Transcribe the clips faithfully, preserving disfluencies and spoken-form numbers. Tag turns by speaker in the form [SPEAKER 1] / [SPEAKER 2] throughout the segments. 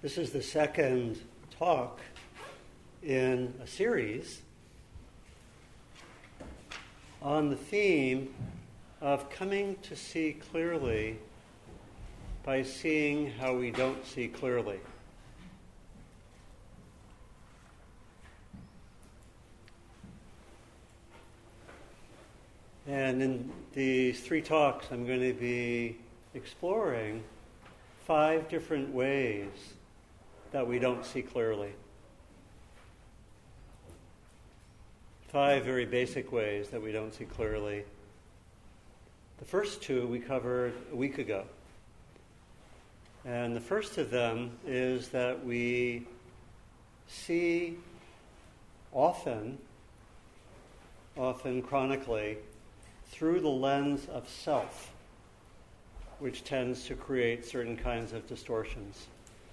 [SPEAKER 1] This is the second talk in a series on the theme of coming to see clearly by seeing how we don't see clearly. And in these three talks, I'm going to be exploring five different ways that we don't see clearly. Five very basic ways that we don't see clearly. The first two we covered a week ago. And the first of them is that we see often, often chronically, through the lens of self, which tends to create certain kinds of distortions.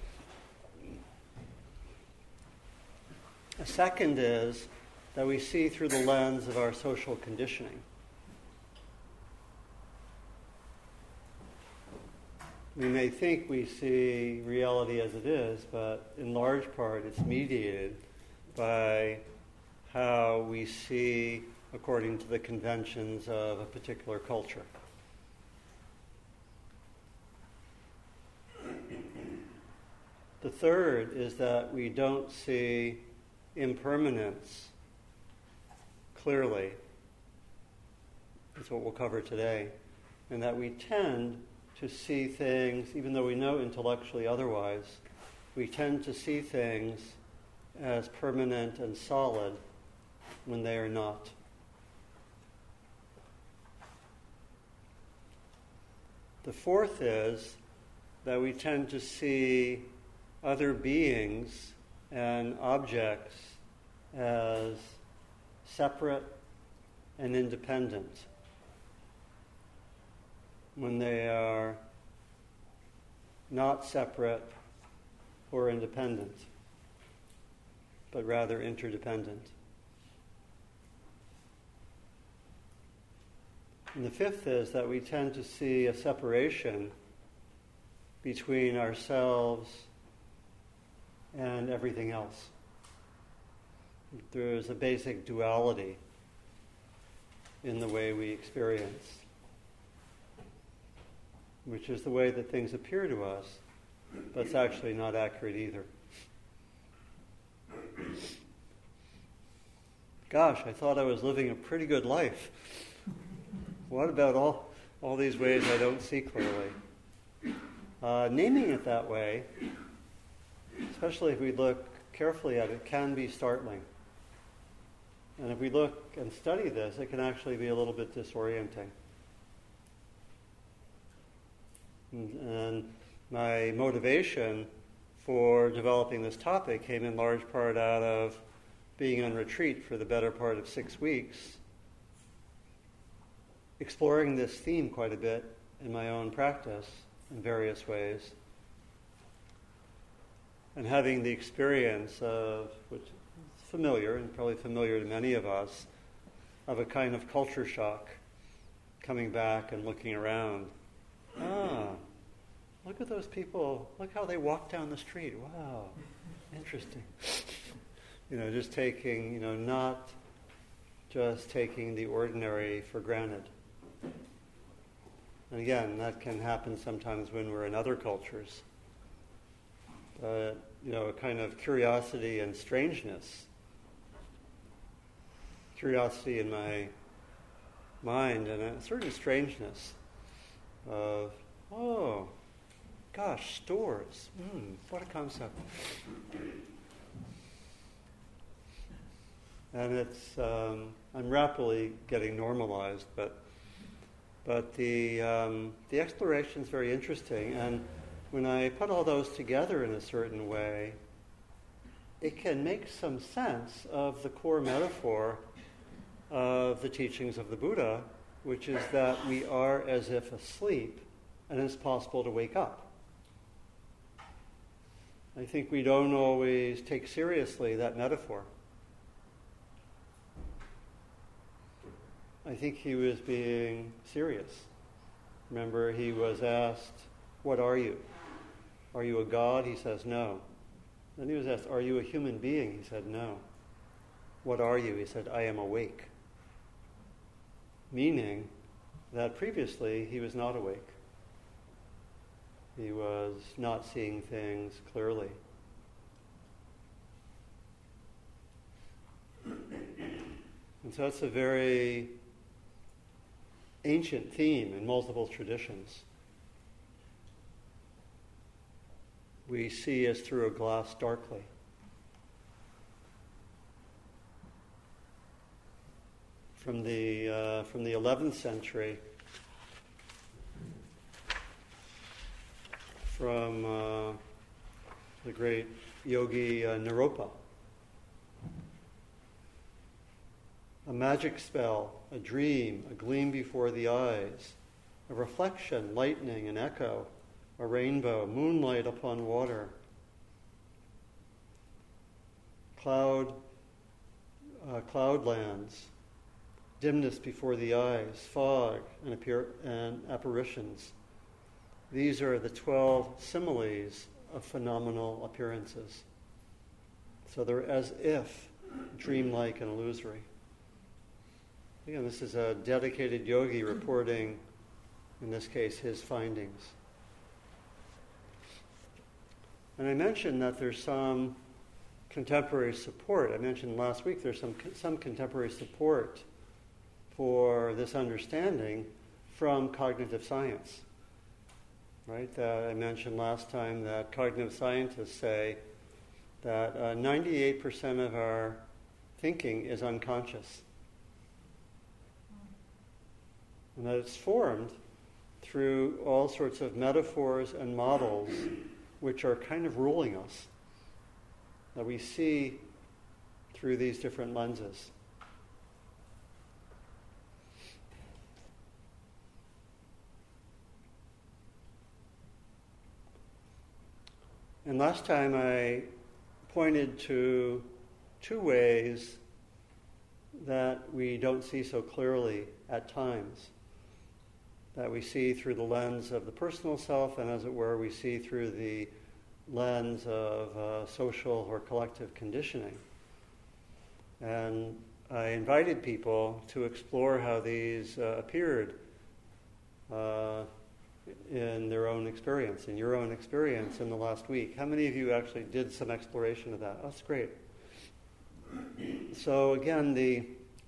[SPEAKER 1] A second is that we see through the lens of our social conditioning. We may think we see reality as it is, but in large part it's mediated by how we see according to the conventions of a particular culture. The third is that we don't see impermanence clearly. That's what we'll cover today. And that we tend to see things, even though we know intellectually otherwise, we tend to see things as permanent and solid when they are not. The fourth is that we tend to see other beings and objects as separate and independent when they are not separate or independent, but rather interdependent. And the fifth is that we tend to see a separation between ourselves and everything else. There's a basic duality in the way we experience, which is the way that things appear to us, but it's actually not accurate either. Gosh, I thought I was living a pretty good life. What about all, all these ways I don't see clearly? Uh, naming it that way, especially if we look carefully at it, can be startling. And if we look and study this, it can actually be a little bit disorienting. And, and my motivation for developing this topic came in large part out of being on retreat for the better part of six weeks, exploring this theme quite a bit in my own practice in various ways, and having the experience of, which is familiar and probably familiar to many of us, of a kind of culture shock, coming back and looking around. Ah, look at those people, look how they walk down the street. Wow, interesting. You know, just taking, you know, not just taking the ordinary for granted. And again, that can happen sometimes when we're in other cultures. But, you know, a kind of curiosity and strangeness. Curiosity in my mind and a certain strangeness of, oh, gosh, stores. Mm, what a concept. And it's, um, I'm rapidly getting normalized, but but the um, the exploration is very interesting. And when I put all those together in a certain way, it can make some sense of the core metaphor of the teachings of the Buddha, which is that we are as if asleep and it's possible to wake up. I think we don't always take seriously that metaphor. I think he was being serious. Remember, he was asked, "What are you?" "Are you a god?" He says, "No." Then he was asked, "Are you a human being?" He said, "No." "What are you?" He said, "I am awake." Meaning that previously he was not awake. He was not seeing things clearly. And so that's a very ancient theme in multiple traditions. We see as through a glass darkly. From the uh, from the eleventh century, from uh, the great yogi uh, Naropa. A magic spell, a dream, a gleam before the eyes, a reflection, lightning, an echo, a rainbow, moonlight upon water, cloud, uh, cloudlands, dimness before the eyes, fog, and, appear- and apparitions. These are the twelve similes of phenomenal appearances. So they're as if dreamlike and illusory. Again, this is a dedicated yogi reporting, in this case, his findings. And I mentioned that there's some contemporary support. I mentioned last week there's some some contemporary support for this understanding from cognitive science. Right? Uh, I mentioned last time that cognitive scientists say that uh, ninety-eight percent of our thinking is unconscious. And that it's formed through all sorts of metaphors and models which are kind of ruling us, that we see through these different lenses. And last time I pointed to two ways that we don't see so clearly at times. That we see through the lens of the personal self, and as it were, we see through the lens of uh, social or collective conditioning. And I invited people to explore how these uh, appeared uh, in their own experience, in your own experience in the last week. How many of you actually did some exploration of that? Oh, that's great. So again, the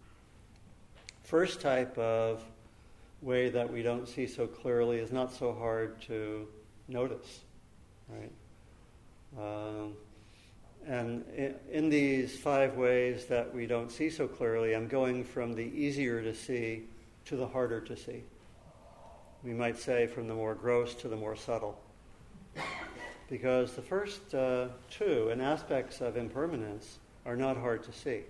[SPEAKER 1] first type of way that we don't see so clearly is not so hard to notice, right? Um, and in, in these five ways that we don't see so clearly, I'm going from the easier to see to the harder to see. We might say from the more gross to the more subtle. Because the first uh, two, and aspects of impermanence, are not hard to see.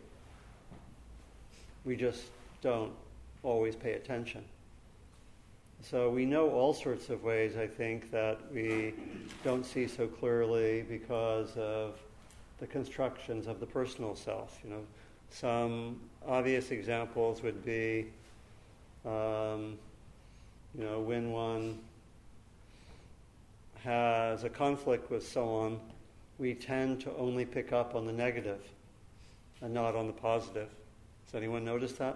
[SPEAKER 1] We just don't always pay attention. So we know all sorts of ways, I think, that we don't see so clearly because of the constructions of the personal self. You know, some obvious examples would be, um, you know, when one has a conflict with someone, we tend to only pick up on the negative and not on the positive. Has anyone noticed that?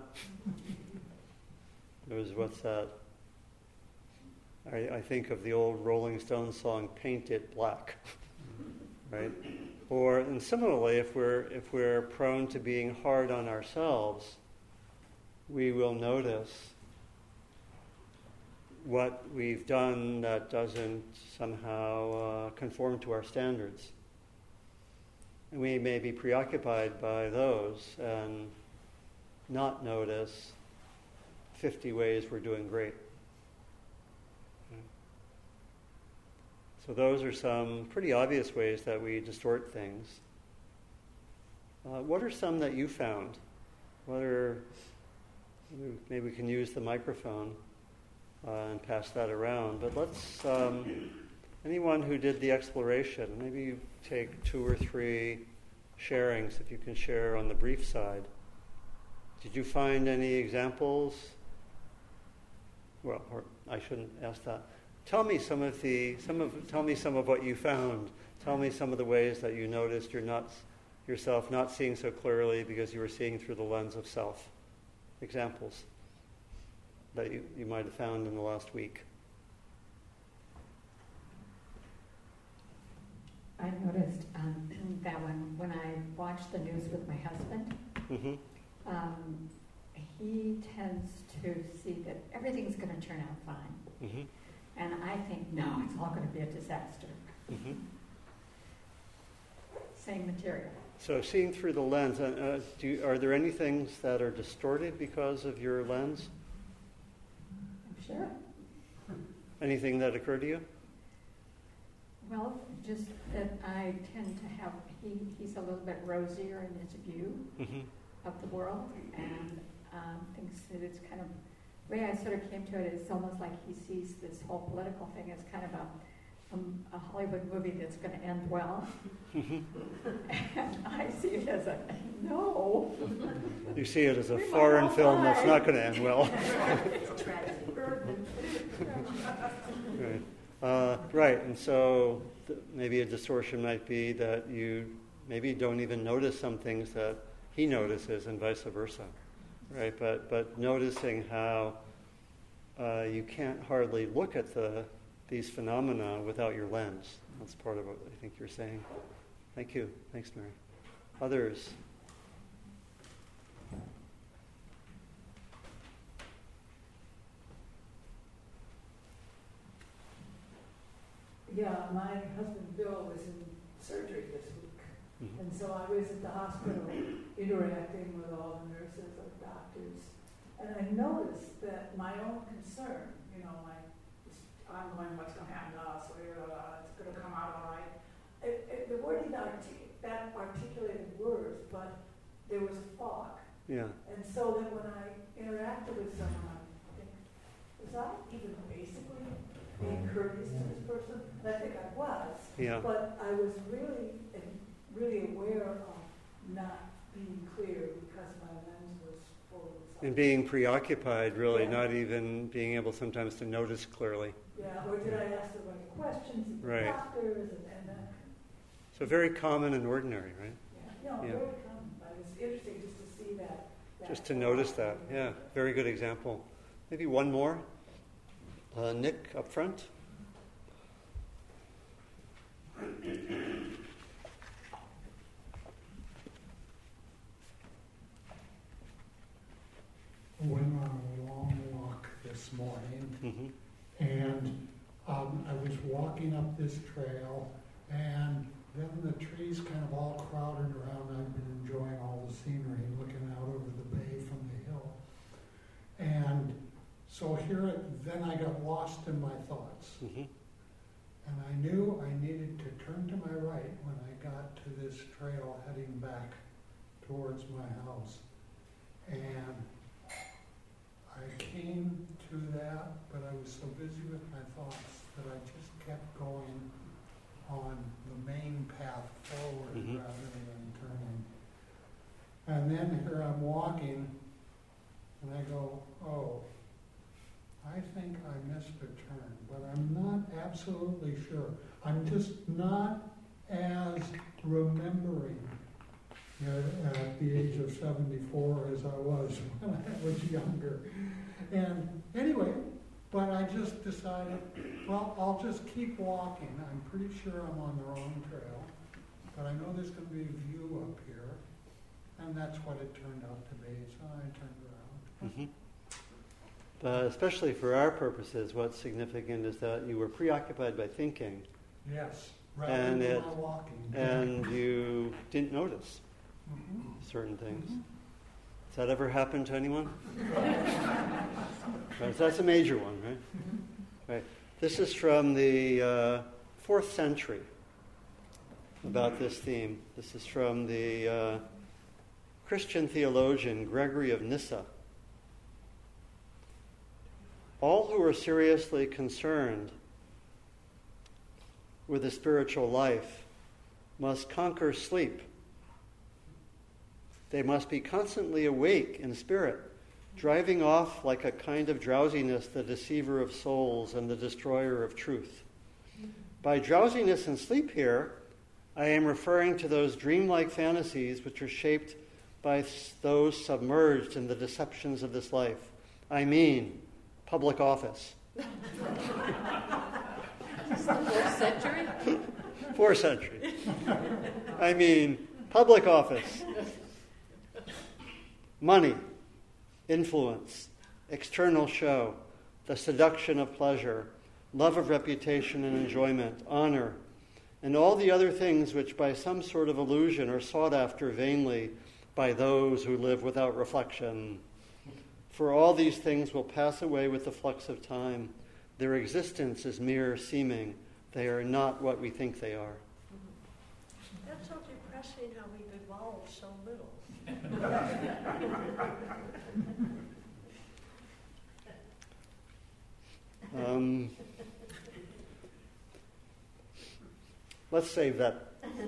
[SPEAKER 1] There was, what's that? I, I think of the old Rolling Stones song, "Paint It Black," right? Or, and similarly, if we're if we're prone to being hard on ourselves, we will notice what we've done that doesn't somehow uh, conform to our standards. And we may be preoccupied by those and not notice fifty ways we're doing great. So those are some pretty obvious ways that we distort things. Uh, what are some that you found? What are, maybe we can use the microphone uh, and pass that around. But let's, um, anyone who did the exploration, maybe you take two or three sharings, if you can share on the brief side. Did you find any examples? Well, or I shouldn't ask that. tell me some of the some of tell me some of what you found. Tell me some of the ways that you noticed you're not yourself not seeing so clearly because you were seeing through the lens of self. Examples that you, you might have found in the last week.
[SPEAKER 2] I noticed um, that when, when I watch the news with my husband,
[SPEAKER 1] Mm-hmm.
[SPEAKER 2] um, he tends to see that everything's going to turn out fine.
[SPEAKER 1] Mm-hmm.
[SPEAKER 2] And I think, no, it's all going to be a disaster.
[SPEAKER 1] Mm-hmm.
[SPEAKER 2] Same material.
[SPEAKER 1] So seeing through the lens, uh, do you, are there any things that are distorted because of your lens?
[SPEAKER 2] I'm sure.
[SPEAKER 1] Anything that occurred to you?
[SPEAKER 2] Well, just that I tend to have, he, he's a little bit rosier in his view
[SPEAKER 1] Mm-hmm.
[SPEAKER 2] of the world, and um, thinks that it's kind of, the way I sort of came to it, it's almost like he sees this whole political thing as kind of a, um, a Hollywood movie that's going to end well.
[SPEAKER 1] Mm-hmm.
[SPEAKER 2] And I see it as a, no.
[SPEAKER 1] You see it as a
[SPEAKER 2] We might
[SPEAKER 1] foreign
[SPEAKER 2] all
[SPEAKER 1] film that's
[SPEAKER 2] die.
[SPEAKER 1] not going to end well.
[SPEAKER 3] It's a tragedy.
[SPEAKER 1] Right. Uh, right, and so th- maybe a distortion might be that you maybe don't even notice some things that he notices and vice versa, right? But but noticing how uh, you can't hardly look at the these phenomena without your lens. That's part of what I think you're saying. Thank you. Thanks, Mary. Others?
[SPEAKER 3] Yeah, my husband Bill was in surgery this week.
[SPEAKER 1] Mm-hmm.
[SPEAKER 3] And so I was at the hospital interacting with all the nurses and doctors. And I noticed that my own concern, you know, my this ongoing what's going to happen to us, or uh, it's going to come out all right. It, it, the word didn't artic- that articulated words, but there was a fog.
[SPEAKER 1] Yeah.
[SPEAKER 3] And so that when I interacted with someone, I think, was I even basically being courteous to this person? And I think I was.
[SPEAKER 1] Yeah.
[SPEAKER 3] But I was really, really aware of not being clear because my lens was full of something.
[SPEAKER 1] And being preoccupied, really,
[SPEAKER 3] Yeah.
[SPEAKER 1] not even being able sometimes to notice clearly.
[SPEAKER 3] Yeah, or did I ask the right questions of the
[SPEAKER 1] Right.
[SPEAKER 3] doctors and, and that?
[SPEAKER 1] So very common and ordinary, right?
[SPEAKER 3] Yeah, no,
[SPEAKER 1] Yeah.
[SPEAKER 3] very common. But it was interesting just to see that. that
[SPEAKER 1] Just to notice that. Yeah, very good example. Maybe one more. Uh, Nick, up front.
[SPEAKER 4] Went on a long walk this morning,
[SPEAKER 1] Mm-hmm.
[SPEAKER 4] and um, I was walking up this trail, and then the trees kind of all crowded around. I've been enjoying all the scenery, looking out over the bay from the hill. And so here, it, then I got lost in my thoughts.
[SPEAKER 1] Mm-hmm.
[SPEAKER 4] And I knew I needed to turn to my right when I got to this trail heading back towards my house. And I came to that, but I was so busy with my thoughts that I just kept going on the main path forward
[SPEAKER 1] Mhm.
[SPEAKER 4] rather than turning. And then here I'm walking, and I go, oh, I think I missed a turn, but I'm not absolutely sure. I'm just not as remembering at, at the age of seventy-four as I was when I was younger. And anyway, but I just decided, well, I'll just keep walking. I'm pretty sure I'm on the wrong trail, but I know there's going to be a view up here, and that's what it turned out to be, so I turned around.
[SPEAKER 1] Mm-hmm. But especially for our purposes, what's significant is that you were preoccupied by thinking,
[SPEAKER 4] Yes, rather
[SPEAKER 1] And
[SPEAKER 4] than
[SPEAKER 1] it-
[SPEAKER 4] my walking.
[SPEAKER 1] and you didn't notice
[SPEAKER 4] Mhm.
[SPEAKER 1] certain things. Has that ever happened to anyone? Right, so that's a major one, right? Right. This is from the uh, fourth century about this theme. This is from the uh, Christian theologian Gregory of Nyssa. All who are seriously concerned with the spiritual life must conquer sleep. They must be constantly awake in spirit driving off like a kind of drowsiness, the deceiver of souls and the destroyer of truth. By drowsiness and sleep here, I am referring to those dreamlike fantasies which are shaped by those submerged in the deceptions of this life. I mean, public office.
[SPEAKER 5] Fourth century?
[SPEAKER 1] Fourth century. I mean, public office. Money, influence, external show, the seduction of pleasure, love of reputation and enjoyment, honor, and all the other things which by some sort of illusion are sought after vainly by those who live without reflection. For all these things will pass away with the flux of time. Their existence is mere seeming. They are not what we think they are.
[SPEAKER 5] That's so depressing how we've evolved so little.
[SPEAKER 1] Um, let's save that.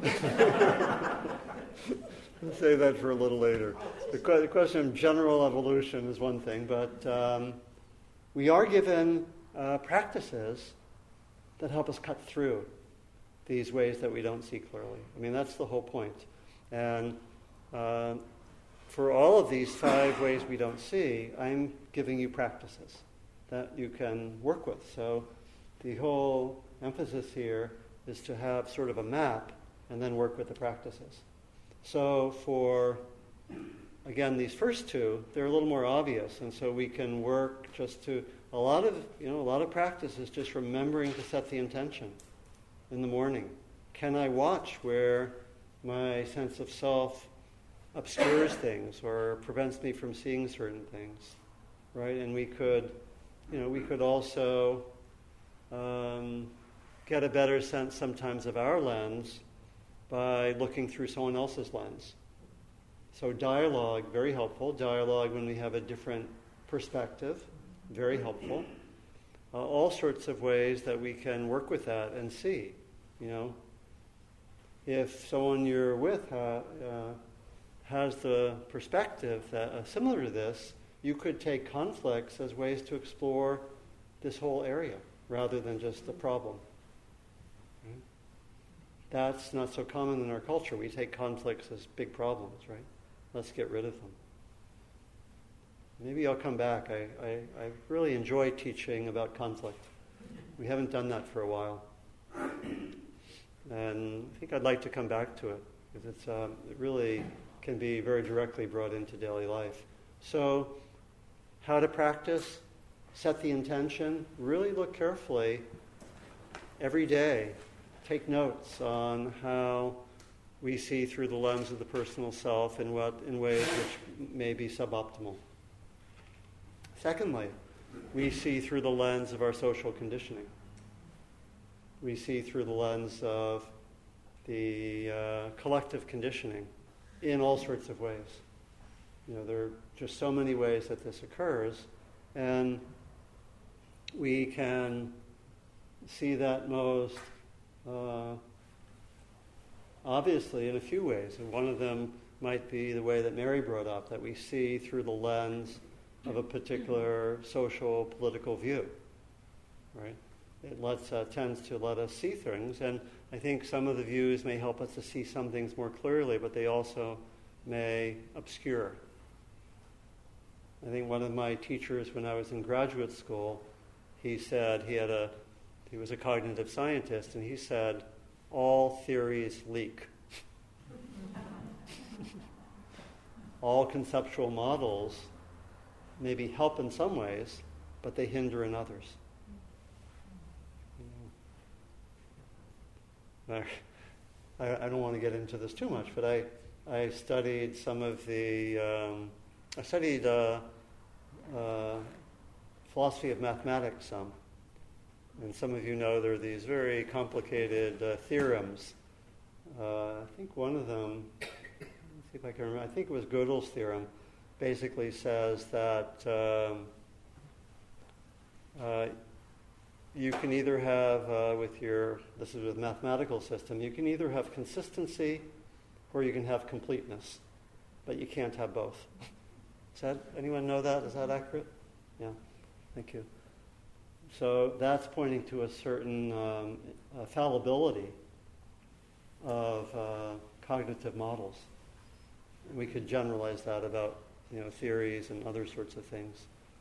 [SPEAKER 1] Let's save that for a little later. The, que- the question of general evolution is one thing, but um, we are given uh, practices that help us cut through these ways that we don't see clearly. I mean, that's the whole point. And uh, for all of these five ways we don't see, I'm giving you practices that you can work with. So the whole emphasis here is to have sort of a map and then work with the practices. So for, again, these first two, they're a little more obvious, and so we can work just to, a lot of, you know, a lot of practice is just remembering to set the intention in the morning. Can I watch where my sense of self obscures things or prevents me from seeing certain things, right? And we could, you know, we could also um, get a better sense sometimes of our lens by looking through someone else's lens. So dialogue, very helpful. Dialogue when we have a different perspective, very helpful. Uh, all sorts of ways that we can work with that and see, you know. If someone you're with uh, uh, has the perspective that uh, similar to this, you could take conflicts as ways to explore this whole area rather than just the problem. Right? That's not so common in our culture. We take conflicts as big problems, right? Let's get rid of them. Maybe I'll come back. I, I, I really enjoy teaching about conflict. We haven't done that for a while. And I think I'd like to come back to it, because it's, um, it really can be very directly brought into daily life. So, how to practice, set the intention, really look carefully every day. Take notes on how we see through the lens of the personal self in what in ways which may be suboptimal. Secondly, we see through the lens of our social conditioning. We see through the lens of the uh, collective conditioning in all sorts of ways. You know, there are just so many ways that this occurs, and we can see that most uh, obviously in a few ways. And one of them might be the way that Mary brought up, that we see through the lens of a particular social, political view, right? It lets, uh, tends to let us see things, and I think some of the views may help us to see some things more clearly, but they also may obscure. I think one of my teachers when I was in graduate school, he said, he had a, he was a cognitive scientist, and he said, all theories leak. All conceptual models maybe help in some ways, but they hinder in others. I, I don't want to get into this too much, but I, I studied some of the, um, I studied uh, uh, philosophy of mathematics some. And some of you know there are these very complicated uh, theorems. Uh, I think one of them, let's see if I can remember, I think it was Gödel's theorem, basically says that um, uh, you can either have, uh, with your, this is with mathematical system, you can either have consistency or you can have completeness, but you can't have both. Is that, anyone know that? Is that accurate? Yeah, thank you. So that's pointing to a certain um, uh, fallibility of uh, cognitive models. And we could generalize that about, you know, theories and other sorts of things.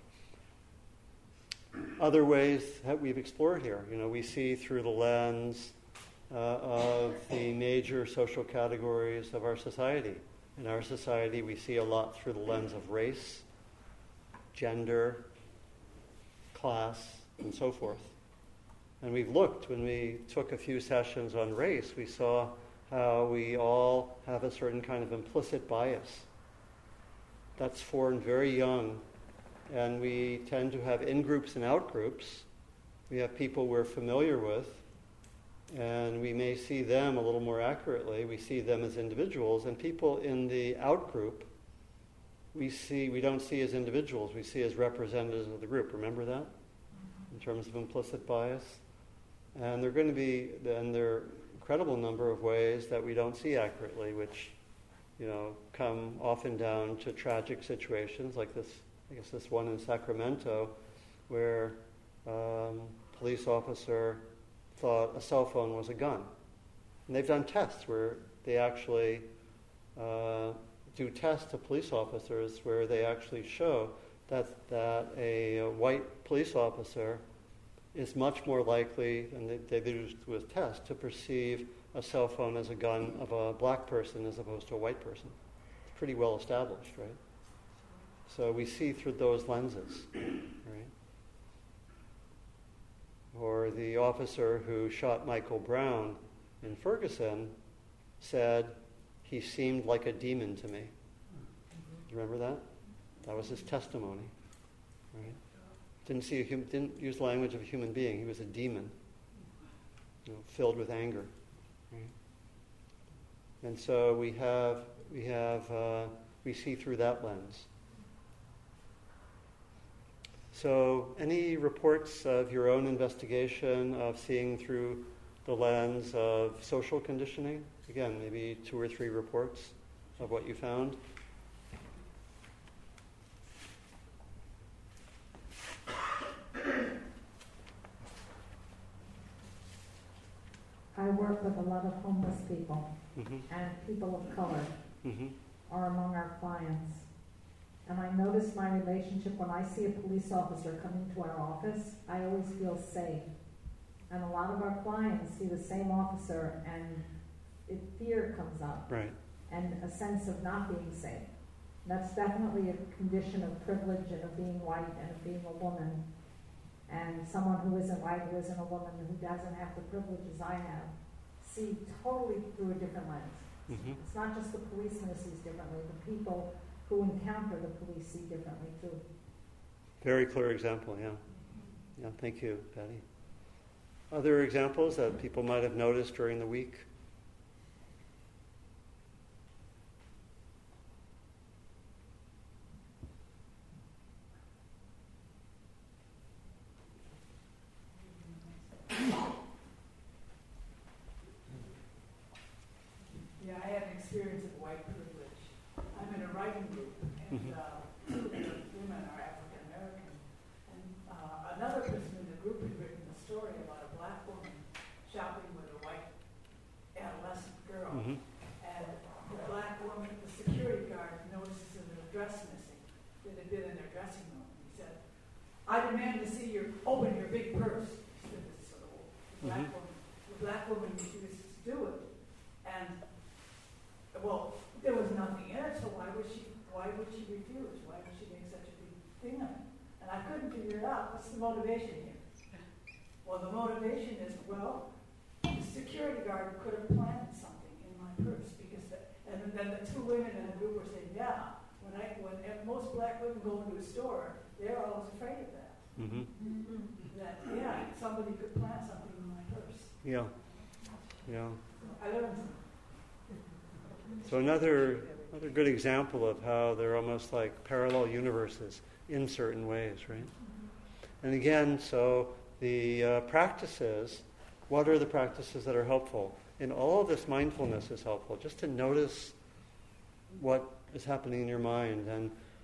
[SPEAKER 1] Other ways that we've explored here, you know, we see through the lens uh, of the major social categories of our society. In our society, we see a lot through the lens of race, gender, class, and so forth. And we've looked, when we took a few sessions on race, we saw how we all have a certain kind of implicit bias. That's formed very young, and we tend to have in-groups and out-groups. We have people we're familiar with, and we may see them a little more accurately. We see them as individuals, and people in the out-group, we see we don't see as individuals, we see as representatives of the group. Remember that? In terms of implicit bias. And there are going to be, and there are incredible number of ways that we don't see accurately, which, you know, come often down to tragic situations like this, I guess this one in Sacramento, where um, a police officer thought a cell phone was a gun. And they've done tests where they actually uh, do tests to police officers where they actually show that that a, a white police officer is much more likely, and they, they used with tests, to perceive a cell phone as a gun of a black person as opposed to a white person. It's pretty well established, right? So we see through those lenses, right? Or the officer who shot Michael Brown in Ferguson said, he seemed like a demon to me. Do you remember that? That was his testimony, right? Didn't see a hum- didn't use the language of a human being. He was a demon, you know, filled with anger, right? And so we have we have uh, we see through that lens. So, any reports of your own investigation of seeing through the lens of social conditioning? Again, maybe two or three reports of what you found.
[SPEAKER 6] I work with a lot of homeless people
[SPEAKER 1] Mm-hmm.
[SPEAKER 6] and people of color
[SPEAKER 1] Mm-hmm.
[SPEAKER 6] are among our clients. And I notice my relationship when I see a police officer come into our office, I always feel safe. And a lot of our clients see the same officer and it, fear comes up.
[SPEAKER 1] Right.
[SPEAKER 6] And a sense of not being safe. That's definitely a condition of privilege and of being white and of being a woman. And someone who isn't white, who isn't a woman, who doesn't have the privileges I have, see totally through a different lens.
[SPEAKER 1] Mm-hmm.
[SPEAKER 6] It's not just the policeman who sees differently, the people who encounter the police see differently too.
[SPEAKER 1] Very clear example, yeah. Yeah, thank you, Patty. Other examples that people might have noticed during the week?
[SPEAKER 3] Yeah, I had an experience of white privilege. I'm in a writing group, and uh, two of the women are African American. And uh, another person in the group had written a story about a black woman shopping with a white adolescent girl.
[SPEAKER 1] Mm-hmm.
[SPEAKER 3] And the black woman, the security guard, notices a dress missing that had been in their dressing room. He said, "I demand to see your open your big purse." He said this to the black
[SPEAKER 1] Mhm.
[SPEAKER 3] woman. The black woman refuses to do it, and well, there was nothing in it, so why would she? Why would she refuse? Why would she make such a big thing of it? And I couldn't figure it out. What's the motivation here? Well, the motivation is, well, the security guard could have planted something in my purse because, the, and then the two women in the group were saying, yeah, when I when most black women go into a store, they're always afraid of that.
[SPEAKER 1] Mm-hmm.
[SPEAKER 3] That yeah, somebody could plant something in my purse.
[SPEAKER 1] Yeah. Yeah.
[SPEAKER 3] I learned something.
[SPEAKER 1] So another another good example of how they're almost like parallel universes in certain ways, right? And again, so the uh, practices, what are the practices that are helpful? In all of this, mindfulness is helpful, just to notice what is happening in your mind. And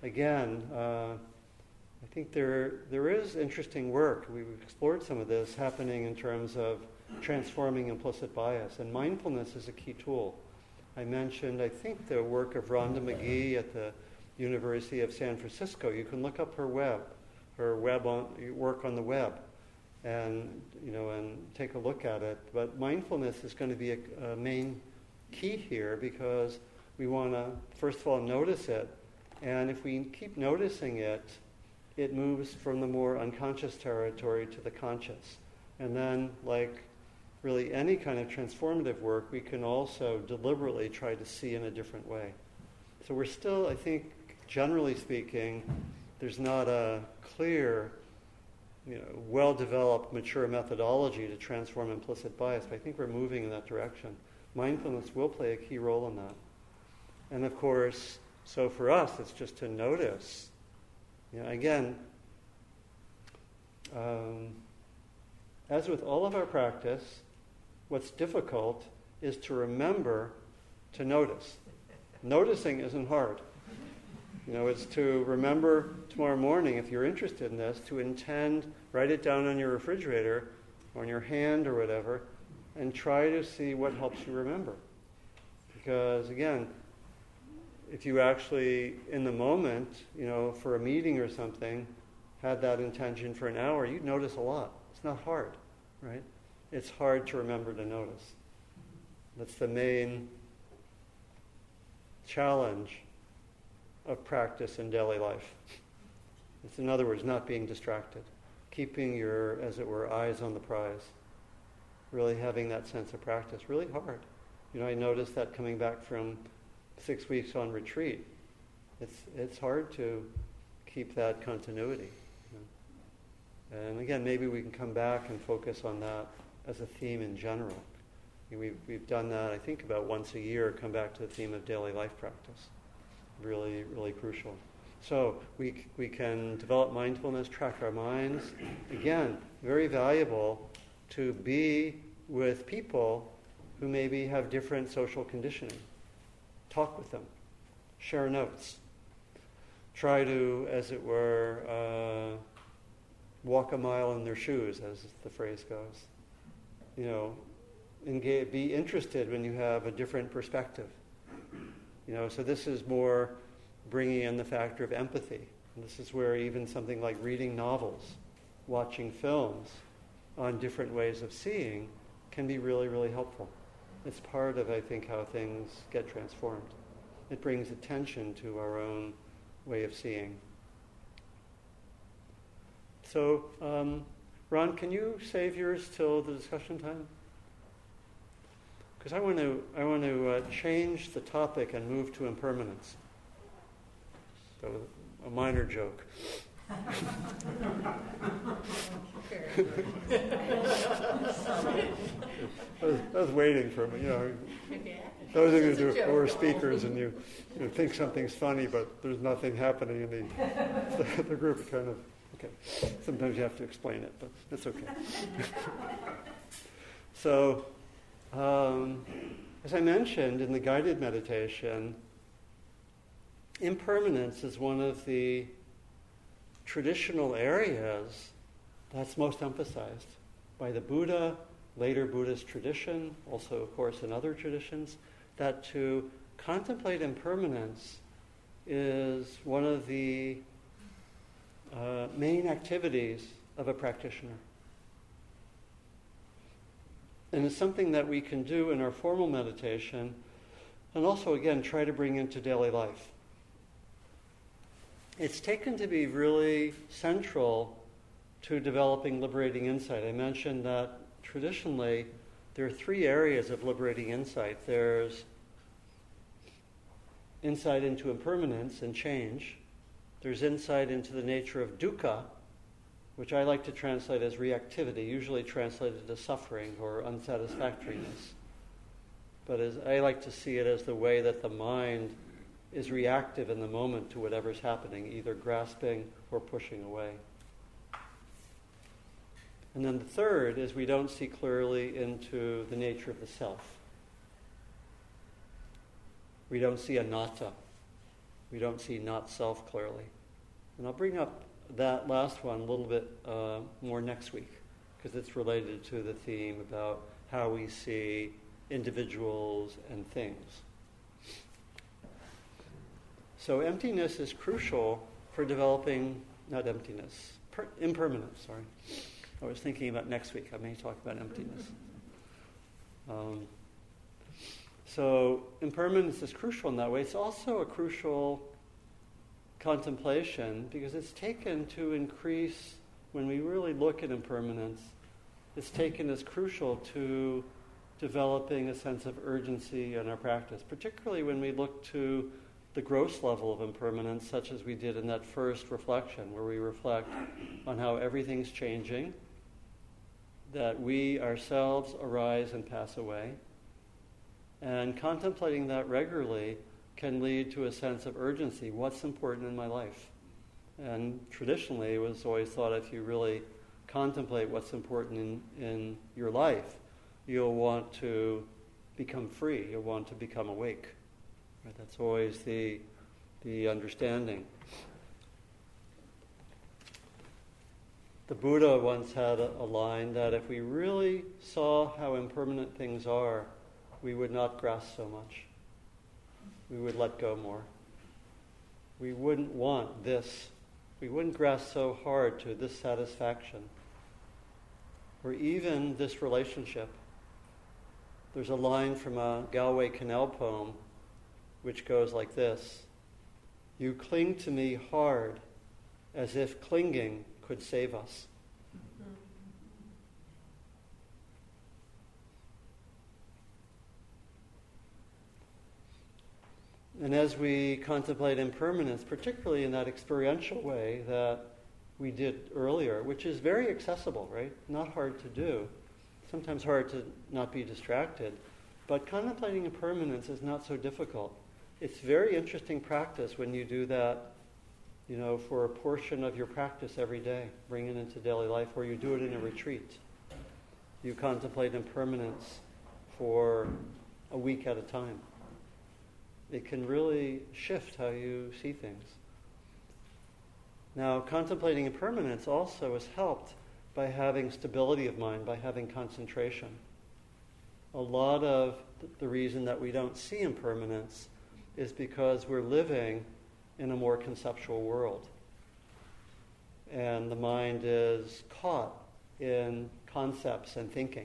[SPEAKER 1] again, uh, I think there there is interesting work. We've explored some of this happening in terms of transforming implicit bias, and mindfulness is a key tool. I mentioned, I think, the work of Rhonda McGee at the University of San Francisco. You can look up her web, her web on work on the web, and you know, and take a look at it. But mindfulness is going to be a, a main key here, because we want to first of all notice it, and if we keep noticing it, it moves from the more unconscious territory to the conscious, and then like really any kind of transformative work, we can also deliberately try to see in a different way. So we're still, I think, generally speaking, there's not a clear, you know, well-developed, mature methodology to transform implicit bias, but I think we're moving in that direction. Mindfulness will play a key role in that. And of course, so for us, it's just to notice. You know, again, um, as with all of our practice, what's difficult is to remember to notice. Noticing isn't hard. You know, it's to remember tomorrow morning, if you're interested in this, to intend, write it down on your refrigerator or on your hand or whatever, and try to see what helps you remember. Because again, if you actually, in the moment, you know, for a meeting or something, had that intention for an hour, you'd notice a lot. It's not hard, right? It's hard to remember to notice. That's the main challenge of practice in daily life. It's, in other words, not being distracted. Keeping your, as it were, eyes on the prize. Really having that sense of practice. Really hard. You know, I noticed that coming back from six weeks on retreat. It's it's hard to keep that continuity. You know? And again, maybe we can come back and focus on that as a theme in general. I mean, we've, we've done that, I think, about once a year, come back to the theme of daily life practice. Really, really crucial. So we we can develop mindfulness, track our minds. Again, very valuable to be with people who maybe have different social conditioning. Talk with them. Share notes. Try to, as it were, uh, walk a mile in their shoes, as the phrase goes. You know, engage, be interested when you have a different perspective. You know, so this is more bringing in the factor of empathy. And this is where even something like reading novels, watching films on different ways of seeing can be really, really helpful. It's part of, I think, how things get transformed. It brings attention to our own way of seeing. So, um, Ron, can you save yours till the discussion time? Because I want to, I want to uh, change the topic and move to impermanence. So, a minor joke. I was, I was waiting for him, you know. Those of you who do, who are speakers and you, you think something's funny, but there's nothing happening in the, the, the group, kind of, okay. Sometimes you have to explain it, but it's okay. So, um, as I mentioned in the guided meditation, impermanence is one of the traditional areas that's most emphasized by the Buddha, later Buddhist tradition, also, of course, in other traditions, that to contemplate impermanence is one of the uh, main activities of a practitioner. And it's something that we can do in our formal meditation and also, again, try to bring into daily life. It's taken to be really central to developing liberating insight. I mentioned that traditionally there are three areas of liberating insight. There's insight into impermanence and change. There's insight into the nature of dukkha, which I like to translate as reactivity, usually translated as suffering or unsatisfactoriness. But as I like to see it as the way that the mind is reactive in the moment to whatever's happening, either grasping or pushing away. And then the third is we don't see clearly into the nature of the self. We don't see anatta. We don't see not self clearly. And I'll bring up that last one a little bit uh, more next week, because it's related to the theme about how we see individuals and things. So emptiness is crucial for developing, not emptiness, per, impermanence, sorry. I was thinking about next week. I may talk about emptiness. Um, so impermanence is crucial in that way. It's also a crucial contemplation because it's taken to increase, when we really look at impermanence, it's taken as crucial to developing a sense of urgency in our practice, particularly when we look to the gross level of impermanence, such as we did in that first reflection, where we reflect on how everything's changing, that we ourselves arise and pass away. And contemplating that regularly can lead to a sense of urgency. What's important in my life? And traditionally, it was always thought if you really contemplate what's important in, in your life, you'll want to become free. You'll want to become awake. Right? That's always the, the understanding. The Buddha once had a, a line that if we really saw how impermanent things are, we would not grasp so much. We would let go more. We wouldn't want this. We wouldn't grasp so hard to this satisfaction. Or even this relationship. There's a line from a Galway Canal poem which goes like this: "You cling to me hard, as if clinging could save us." And as we contemplate impermanence, particularly in that experiential way that we did earlier, which is very accessible, right? Not hard to do. Sometimes hard to not be distracted. But contemplating impermanence is not so difficult. It's very interesting practice when you do that, you know, for a portion of your practice every day, bring it into daily life, or you do it in a retreat. You contemplate impermanence for a week at a time. It can really shift how you see things. Now, contemplating impermanence also is helped by having stability of mind, by having concentration. A lot of the reason that we don't see impermanence is because we're living in a more conceptual world. And the mind is caught in concepts and thinking.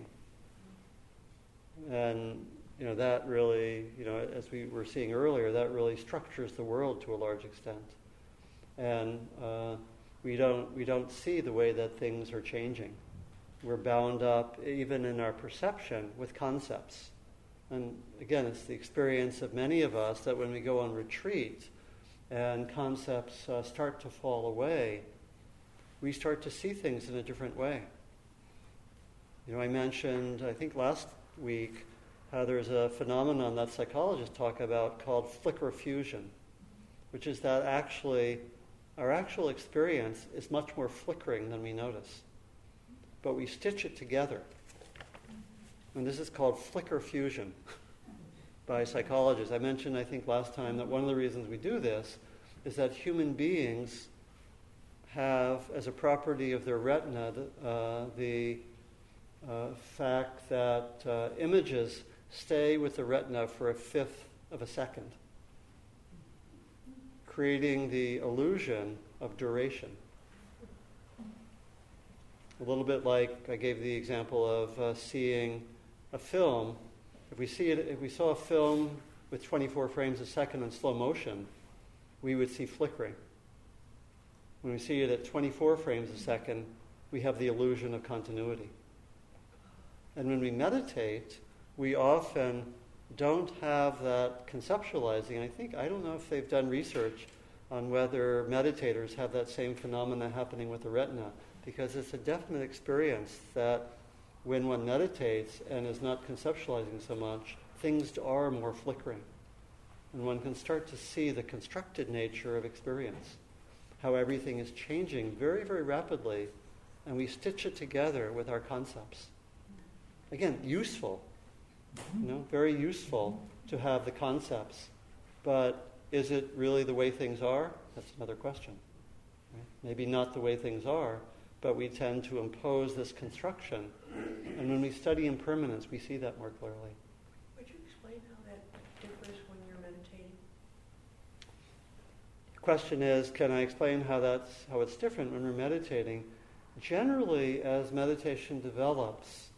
[SPEAKER 1] And, you know, that really, you know, as we were seeing earlier, that really structures the world to a large extent. And uh, we don't we don't see the way that things are changing. We're bound up, even in our perception, with concepts. And again, it's the experience of many of us that when we go on retreat and concepts uh, start to fall away, we start to see things in a different way. You know, I mentioned, I think last week, how there's a phenomenon that psychologists talk about called flicker fusion, which is that actually our actual experience is much more flickering than we notice. But we stitch it together. And this is called flicker fusion by psychologists. I mentioned, I think, last time that one of the reasons we do this is that human beings have, as a property of their retina, uh, the uh, fact that uh, images stay with the retina for a fifth of a second, creating the illusion of duration. A little bit like I gave the example of uh, seeing a film. If we see it, if we saw a film with twenty-four frames a second in slow motion, we would see flickering. When we see it at twenty-four frames a second, we have the illusion of continuity. And when we meditate, we often don't have that conceptualizing. I think, I don't know if they've done research on whether meditators have that same phenomena happening with the retina, because it's a definite experience that when one meditates and is not conceptualizing so much, things are more flickering. And one can start to see the constructed nature of experience, how everything is changing very, very rapidly, and we stitch it together with our concepts. Again, useful, you know, very useful to have the concepts, but is it really the way things are? That's another question. Right? Maybe not the way things are, but we tend to impose this construction. And when we study impermanence, we see that more clearly.
[SPEAKER 5] Would you explain how that differs when you're meditating?
[SPEAKER 1] The question is, can I explain how that's how it's different when we're meditating? Generally, as meditation develops,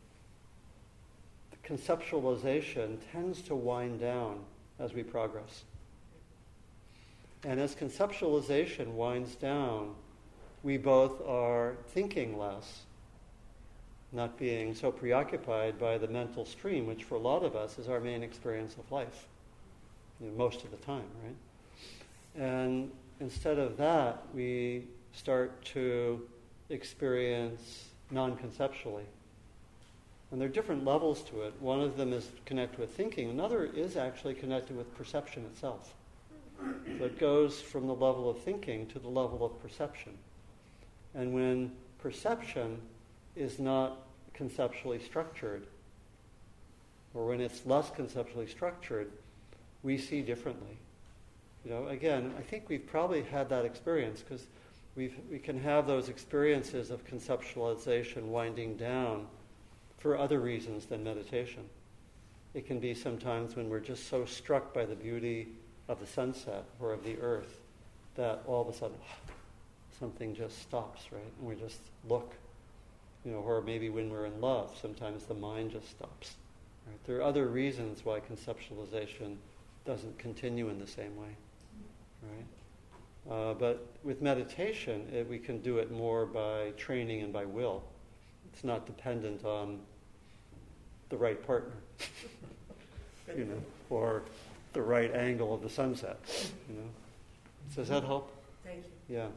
[SPEAKER 1] the conceptualization tends to wind down as we progress. And as conceptualization winds down, we both are thinking less, not being so preoccupied by the mental stream, which for a lot of us is our main experience of life, you know, most of the time, right? And instead of that, we start to experience non-conceptually. And there are different levels to it. One of them is connected with thinking. Another is actually connected with perception itself. So it goes from the level of thinking to the level of perception. And when perception is not conceptually structured, or when it's less conceptually structured, we see differently. You know, again, I think we've probably had that experience because we've we can have those experiences of conceptualization winding down for other reasons than meditation. It can be sometimes when we're just so struck by the beauty of the sunset or of the earth that all of a sudden something just stops, right? And we just look. You know, or maybe when we're in love, sometimes the mind just stops. Right? There are other reasons why conceptualization doesn't continue in the same way, right? Uh, but with meditation, it, we can do it more by training and by will. It's not dependent on the right partner, you know, or the right angle of the sunset, you know. Does that help?
[SPEAKER 5] Thank you.
[SPEAKER 1] Yeah.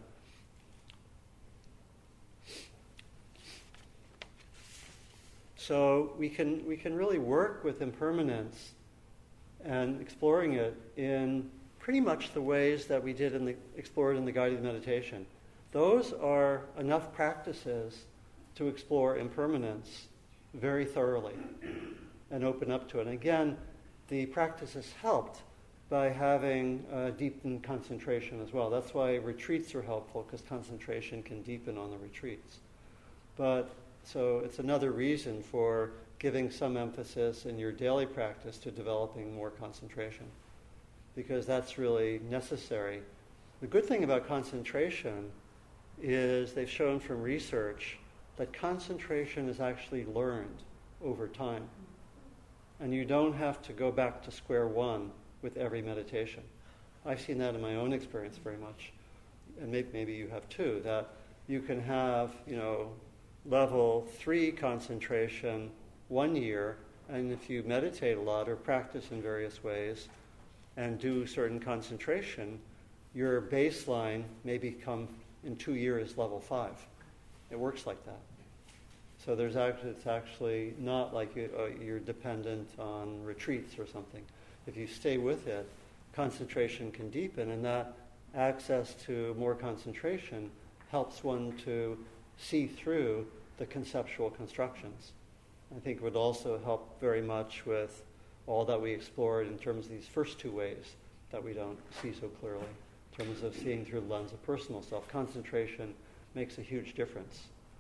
[SPEAKER 1] So we can we can really work with impermanence and exploring it in pretty much the ways that we did in the explored in the guided meditation. Those are enough practices to explore impermanence very thoroughly and open up to it. And again, the practice is helped by having uh, deepened concentration as well. That's why retreats are helpful, because concentration can deepen on the retreats. But so it's another reason for giving some emphasis in your daily practice to developing more concentration, because that's really necessary. The good thing about concentration is they've shown from research that concentration is actually learned over time. And you don't have to go back to square one with every meditation. I've seen that in my own experience very much. And maybe, maybe you have too, that you can have, you know, level three concentration one year, and if you meditate a lot or practice in various ways and do certain concentration, your baseline may become in two years level five. It works like that. So there's actually, it's actually not like you, uh, you're dependent on retreats or something. If you stay with it, concentration can deepen, and that access to more concentration helps one to see through the conceptual constructions. I think it would also help very much with all that we explored in terms of these first two ways that we don't see so clearly, in terms of seeing through the lens of personal self. Concentration makes a huge difference.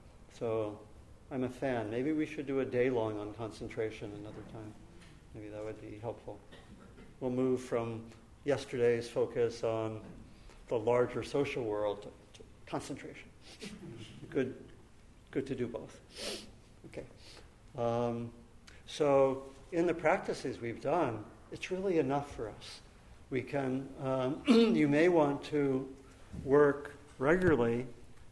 [SPEAKER 1] So I'm a fan. Maybe we should do a day long on concentration another time. Maybe that would be helpful. We'll move from yesterday's focus on the larger social world to, to concentration. Good, good to do both. Okay. Um, so in the practices we've done, it's really enough for us. We can, um, you may want to work regularly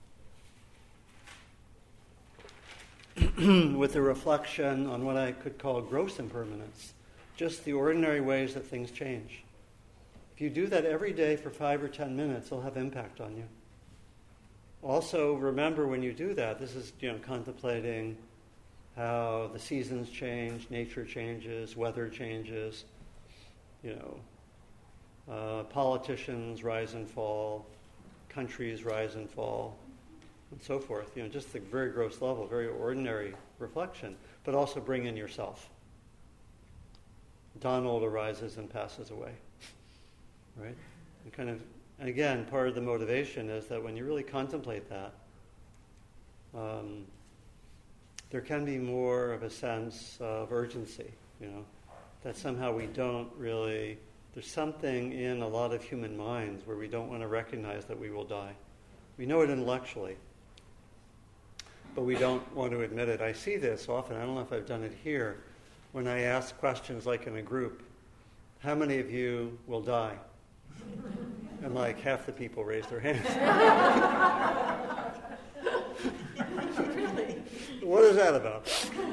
[SPEAKER 1] with a reflection on what I could call gross impermanence, just the ordinary ways that things change. If you do that every day for five or ten minutes, it'll have impact on you. Also, remember when you do that, this is, you know, contemplating how the seasons change, nature changes, weather changes, you know, uh, politicians rise and fall, countries rise and fall, and so forth. You know, just the very gross level, very ordinary reflection, but also bring in yourself. Donald arises and passes away. right? And kind of, and again, part of the motivation is that when you really contemplate that, um, there can be more of a sense of urgency, you know, that somehow we don't really, there's something in a lot of human minds where we don't want to recognize that we will die. We know it intellectually, but we don't want to admit it. I see this often, I don't know if I've done it here, when I ask questions like in a group, how many of you will die? And like half the people raise their hands.
[SPEAKER 5] Really?
[SPEAKER 1] What is that about?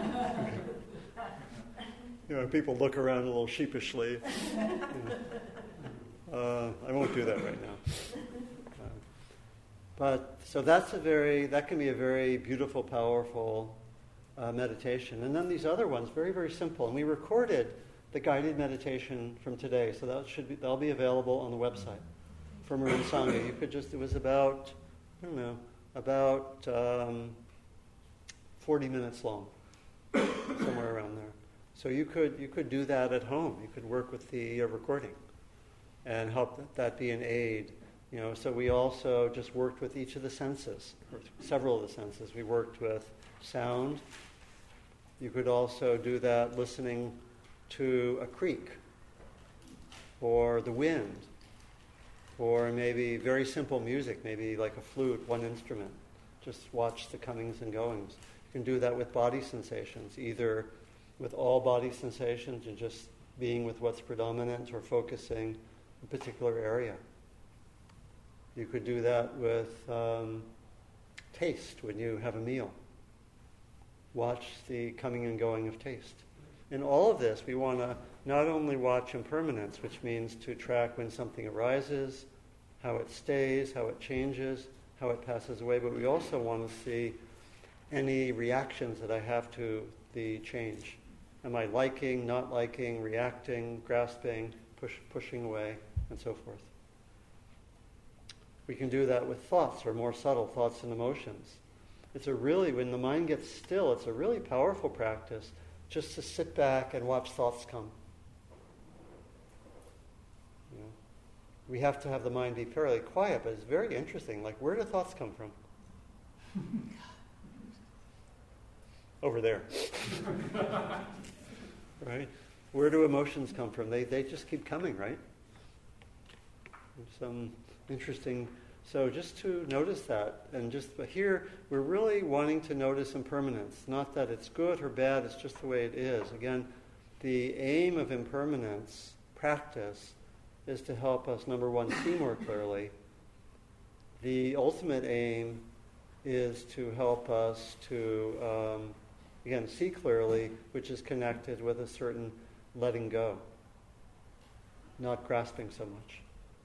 [SPEAKER 1] You know, people look around a little sheepishly. You know. uh, I won't do that right now. Uh, but so that's a very that can be a very beautiful, powerful uh, meditation. And then these other ones, very very simple. And we recorded the guided meditation from today, so that should be that'll be available on the website for Marin Sangha. You could just it was about I don't know about um, forty minutes long, somewhere around there. So you could you could do that at home. You could work with the uh, recording and help that, that be an aid. You know, so we also just worked with each of the senses, or several of the senses. We worked with sound. You could also do that listening to a creek or the wind or maybe very simple music, maybe like a flute, one instrument. Just watch the comings and goings. You can do that with body sensations, either with all body sensations and just being with what's predominant or focusing a particular area. You could do that with um, taste when you have a meal. Watch the coming and going of taste. In all of this, we want to not only watch impermanence, which means to track when something arises, how it stays, how it changes, how it passes away, but we also want to see any reactions that I have to the change. Am I liking, not liking, reacting, grasping, push, pushing away, and so forth. We can do that with thoughts, or more subtle thoughts and emotions. It's a really, when the mind gets still, it's a really powerful practice just to sit back and watch thoughts come. You know, we have to have the mind be fairly quiet, but it's very interesting. Like, where do thoughts come from? Over there. Right? Where do emotions come from? They they just keep coming, right? Some interesting. So just to notice that, and just but here we're really wanting to notice impermanence. Not that it's good or bad; it's just the way it is. Again, the aim of impermanence practice is to help us, number one, see more clearly. The ultimate aim is to help us to um, again see clearly, which is connected with a certain letting go, not grasping so much.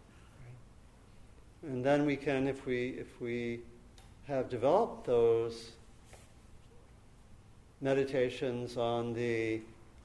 [SPEAKER 1] And then we can, if we if we have developed those meditations on the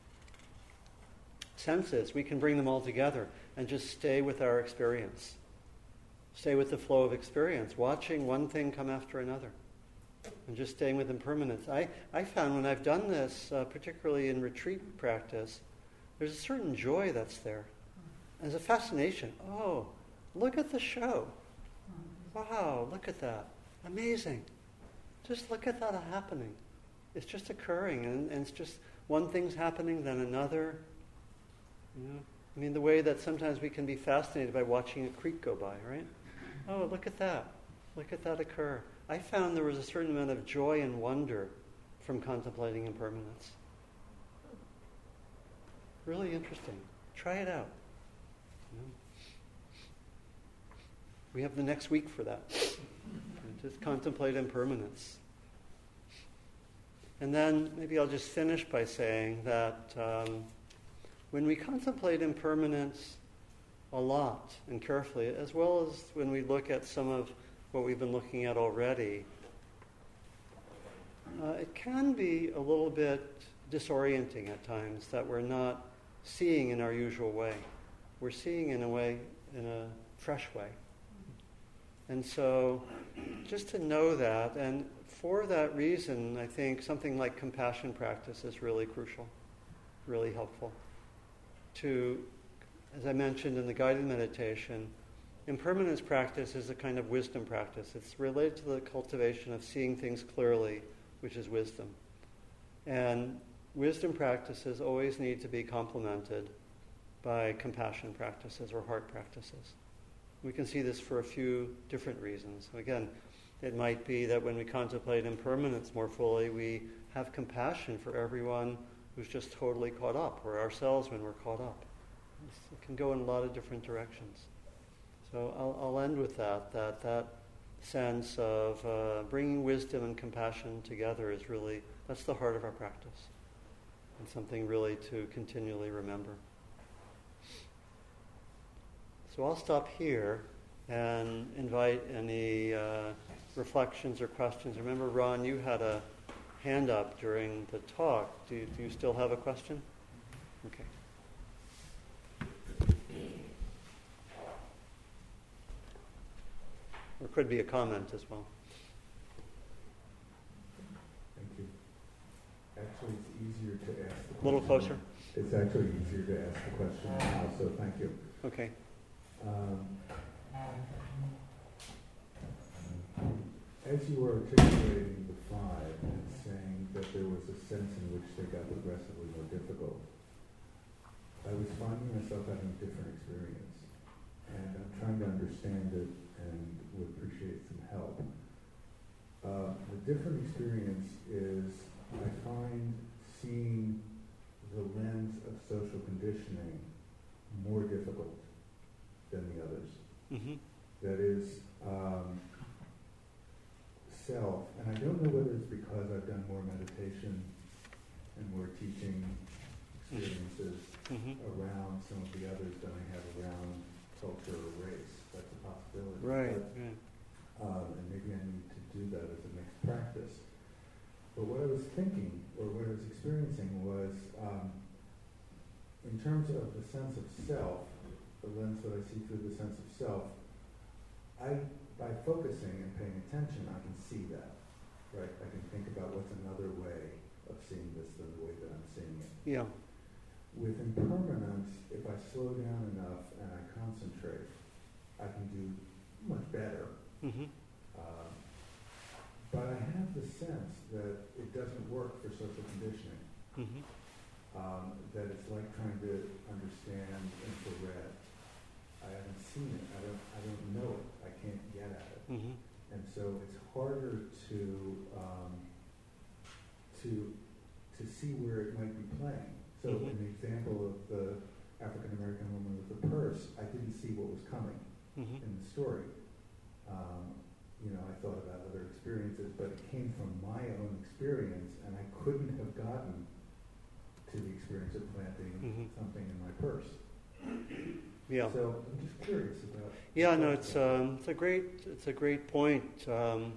[SPEAKER 1] senses, we can bring them all together and just stay with our experience. Stay with the flow of experience, watching one thing come after another, and just staying with impermanence. I, I found when I've done this, uh, particularly in retreat practice, there's a certain joy that's there. There's a fascination. Oh, look at the show. Wow, look at that. Amazing. Just look at that happening. It's just occurring, and, and it's just one thing's happening, then another. You know, I mean, the way that sometimes we can be fascinated by watching a creek go by, right? Oh, look at that. Look at that occur. I found there was a certain amount of joy and wonder from contemplating impermanence. Really interesting. Try it out. You know? We have the next week for that. Just contemplate impermanence. And then maybe I'll just finish by saying that um, when we contemplate impermanence a lot and carefully, as well as when we look at some of what we've been looking at already, uh, it can be a little bit disorienting at times that we're not seeing in our usual way. We're seeing in a way, in a fresh way. And so just to know that, and for that reason, I think something like compassion practice is really crucial, really helpful. To as I mentioned in the guided meditation, impermanence practice is a kind of wisdom practice. It's related to the cultivation of seeing things clearly, which is wisdom. And wisdom practices always need to be complemented by compassion practices or heart practices. We can see this for a few different reasons. Again, it might be that when we contemplate impermanence more fully, we have compassion for everyone who's just totally caught up, or ourselves when we're caught up. It can go in a lot of different directions. So I'll, I'll end with that, that that sense of uh, bringing wisdom and compassion together is really, that's the heart of our practice, and something really to continually remember. So I'll stop here and invite any uh, reflections or questions. Remember, Ron, you had a hand up during the talk. Do you, do you still have a question? Okay. Or could be a comment as well.
[SPEAKER 7] Thank you. Actually, it's easier to ask the question.
[SPEAKER 1] A little closer.
[SPEAKER 7] It's actually easier to ask the question now, so thank you.
[SPEAKER 1] Okay.
[SPEAKER 7] Um, as you were articulating the five and saying that there was a sense in which they got progressively more difficult, I was finding myself having a different experience. And I'm trying to understand it and would appreciate some help. Uh, the different experience is I find seeing the lens of social conditioning more difficult than the others.
[SPEAKER 1] Mm-hmm.
[SPEAKER 7] That is, um, self, and I don't know whether it's because I've done more meditation and more teaching experiences
[SPEAKER 1] Mm-hmm.
[SPEAKER 7] around some of the others than I have around culture or race. That's a possibility.
[SPEAKER 1] Right.
[SPEAKER 7] But,
[SPEAKER 1] Yeah.
[SPEAKER 7] um, and maybe I need to do that as a mixed practice. But what I was thinking, or what I was experiencing was, um, in terms of the sense of self, the lens that I see through the sense of self, I, by focusing and paying attention, I can see that, right? I can think about what's another way of seeing this than the way that I'm seeing it.
[SPEAKER 1] Yeah.
[SPEAKER 7] With impermanence, if I slow down enough and I concentrate, I can do much better.
[SPEAKER 1] Mm-hmm.
[SPEAKER 7] Uh, but I have the sense that it doesn't work for social conditioning.
[SPEAKER 1] Mm-hmm.
[SPEAKER 7] Um, that it's like trying to understand infrared. I haven't seen it. I don't. I don't know it. I can't get at it.
[SPEAKER 1] Mm-hmm.
[SPEAKER 7] And so it's harder to um, to to see where it might be playing. So
[SPEAKER 1] Mhm.
[SPEAKER 7] in the example of the African American woman with the purse, I didn't see what was coming
[SPEAKER 1] Mm-hmm.
[SPEAKER 7] in the story. Um, you know, I thought about other experiences, but it came from my own experience, and I couldn't have gotten to the experience of planting
[SPEAKER 1] Mhm.
[SPEAKER 7] something in my purse.
[SPEAKER 1] Yeah.
[SPEAKER 7] So I'm just curious about.
[SPEAKER 1] Yeah. No, it's um, it's a great it's a great point. Um,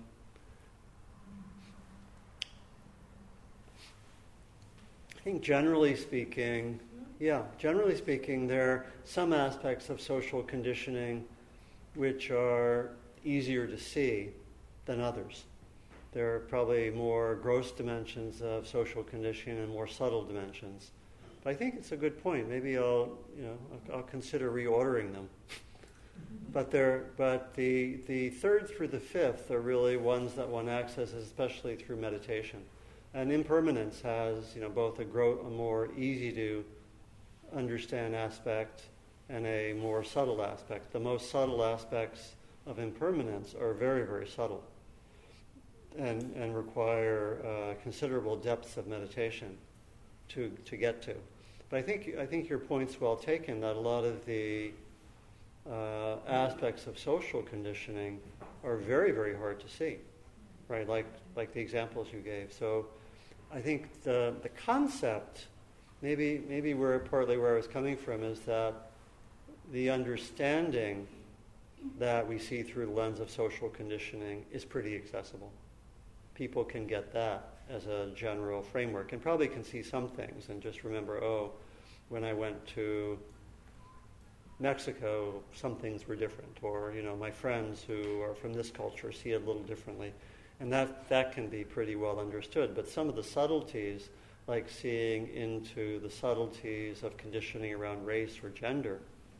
[SPEAKER 1] I think generally speaking, yeah, generally speaking, there are some aspects of social conditioning which are easier to see than others. There are probably more gross dimensions of social conditioning and more subtle dimensions. But I think it's a good point. Maybe I'll, you know, I'll, I'll consider reordering them. But they're, but the the third through the fifth are really ones that one accesses, especially through meditation. And impermanence has, you know, both a, gro- a more easy to understand aspect and a more subtle aspect. The most subtle aspects of impermanence are very, very subtle and, and require uh, considerable depths of meditation to to get to. But I think I think your point's well taken, that a lot of the uh, aspects of social conditioning are very, very hard to see, right? Like like the examples you gave. So I think the the concept, maybe maybe where partly where I was coming from, is that the understanding that we see through the lens of social conditioning is pretty accessible. People can get that as a general framework and probably can see some things and just remember, oh, when I went to Mexico, some things were different, or, you know, my friends who are from this culture see it a little differently. And that, that can be pretty well understood. But some of the subtleties, like seeing into the subtleties of conditioning around race or gender,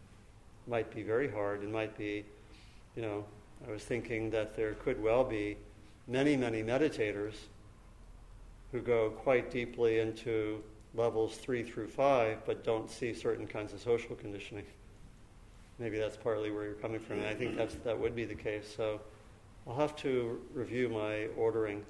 [SPEAKER 1] might be very hard. It might be, you know, I was thinking that there could well be many, many meditators who go quite deeply into levels three through five, but don't see certain kinds of social conditioning. Maybe that's partly where you're coming from, and I think that's that would be the case. So I'll have to review my ordering.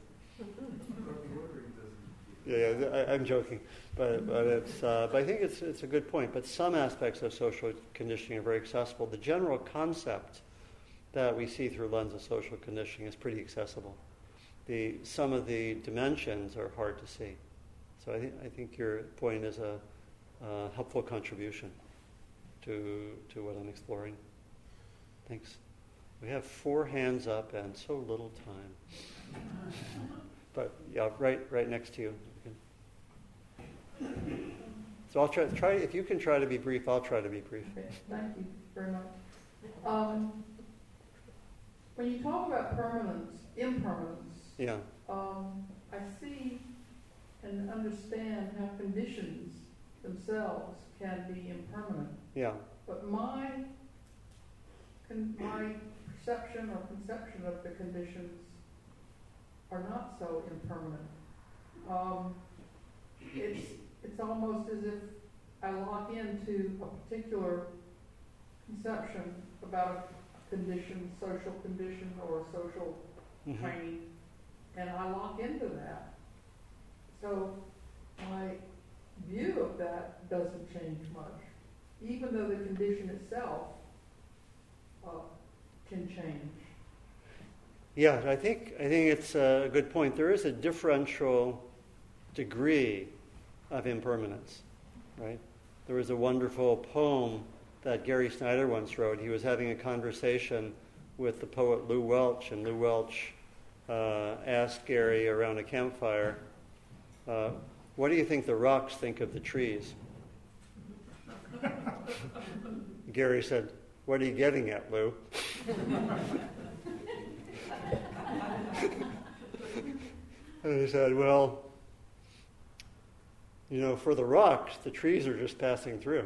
[SPEAKER 1] Yeah, yeah I, I'm joking, but but it's uh, but I think it's it's a good point. But some aspects of social conditioning are very accessible. The general concept that we see through lens of social conditioning is pretty accessible. The some of the dimensions are hard to see. So I think I think your point is a uh, helpful contribution to to what I'm exploring. Thanks. We have four hands up and so little time. But yeah, right right next to you. So I'll try try if you can try to be brief, I'll try to be brief.
[SPEAKER 8] Okay, thank you very much. Um, when you talk about permanence, impermanence,
[SPEAKER 1] Yeah.
[SPEAKER 8] um, I see and understand how conditions themselves can be impermanent.
[SPEAKER 1] Yeah.
[SPEAKER 8] But my con- my perception or conception of the conditions are not so impermanent. Um, it's it's almost as if I lock into a particular conception about a condition, social condition, or social
[SPEAKER 1] Mm-hmm.
[SPEAKER 8] training, and I lock into that. So my view of that doesn't change much, even though the condition itself uh, can change.
[SPEAKER 1] Yeah, I think I think it's a good point. There is a differential degree of impermanence, right? There was a wonderful poem that Gary Snyder once wrote. He was having a conversation with the poet Lou Welch, and Lou Welch uh, asked Gary around a campfire, uh, what do you think the rocks think of the trees? Gary said, what are you getting at, Lou? And he said, well, you know, for the rocks, the trees are just passing through.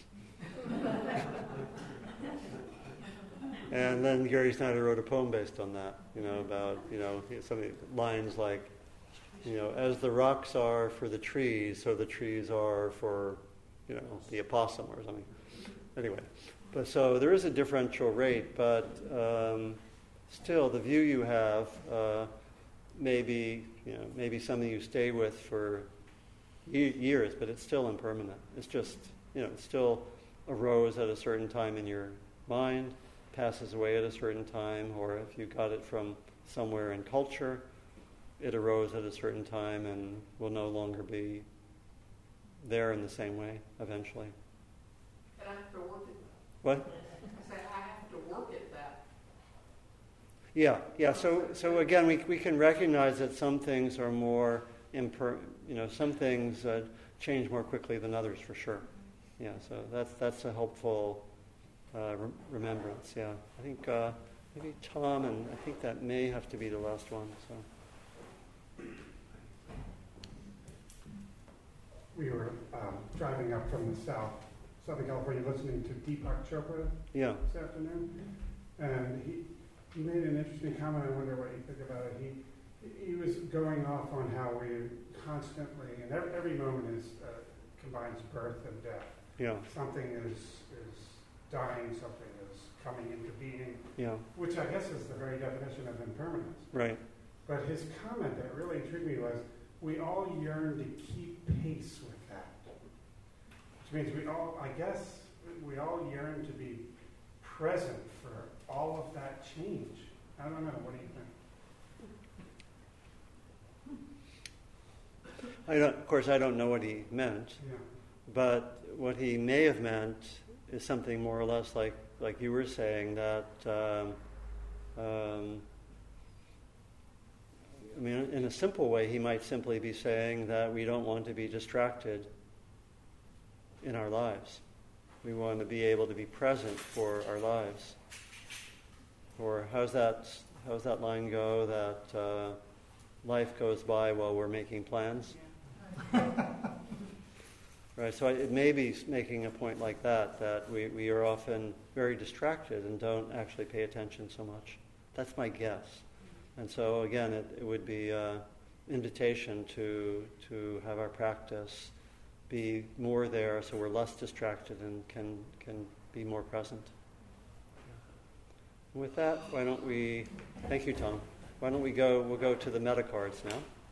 [SPEAKER 1] And then Gary Snyder wrote a poem based on that, you know, about, you know, some lines like, you know, as the rocks are for the trees, so the trees are for, you know, the opossum or something. Anyway, but so there is a differential rate, but um, still the view you have uh, may be, you know, maybe something you stay with for ye- years, but it's still impermanent. It's just, you know, it still arose at a certain time in your mind, passes away at a certain time, or if you got it from somewhere in culture, it arose at a certain time and will no longer be there in the same way eventually.
[SPEAKER 9] And I have to work at that.
[SPEAKER 1] What?
[SPEAKER 9] I say I have to work at that.
[SPEAKER 1] Yeah, yeah. So, so again, we we can recognize that some things are more imper, you know, some things uh, change more quickly than others, for sure. Yeah. So that's that's a helpful uh, re- remembrance. Yeah. I think uh, maybe Tom, and I think that may have to be the last one. So.
[SPEAKER 10] We were um, driving up from the south, Southern California, listening to Deepak Chopra
[SPEAKER 1] Yeah.
[SPEAKER 10] this afternoon, and he he made an interesting comment. I wonder what you think about it. He he was going off on how we constantly, and every, every moment is uh, combines birth and death.
[SPEAKER 1] Yeah.
[SPEAKER 10] Something is is dying, something is coming into being.
[SPEAKER 1] Yeah.
[SPEAKER 10] Which I guess is the very definition of impermanence.
[SPEAKER 1] Right.
[SPEAKER 10] But his comment that really intrigued me was, we all yearn to keep pace with that. Which means we all, I guess, we all yearn to be present for all of that change. I don't know, what do you think?
[SPEAKER 1] I don't, of course, I don't know what he meant,
[SPEAKER 10] Yeah.
[SPEAKER 1] but what he may have meant is something more or less like, like you were saying, that um, um, I mean, in a simple way, he might simply be saying that we don't want to be distracted in our lives. We want to be able to be present for our lives. Or how's that, how's that line go, that uh, life goes by while we're making plans? Right, so it may be making a point like that, that we, we are often very distracted and don't actually pay attention so much. That's my guess. And so again, it, it would be an invitation to, to have our practice be more there so we're less distracted and can, can be more present. And with that, why don't we, thank you, Tom. Why don't we go, we'll go to the meta cards now.